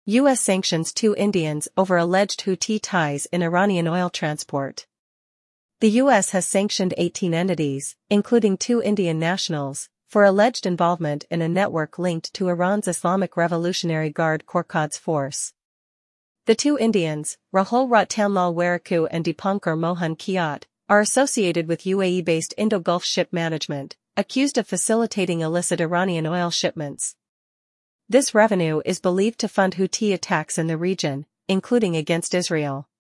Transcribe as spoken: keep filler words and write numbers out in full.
U S sanctions two Indians over alleged Houthi ties in Iranian oil transport. The U S has sanctioned eighteen entities, including two Indian nationals, for alleged involvement in a network linked to Iran's Islamic Revolutionary Guard Corps Quds Force. The two Indians, Rahul Ratnlal Warikoo and Dipankar Mohan Kiat, are associated with U A E-based Indo-Gulf Ship Management, accused of facilitating illicit Iranian oil shipments. This revenue is believed to fund Houthi attacks in the region, including against Israel.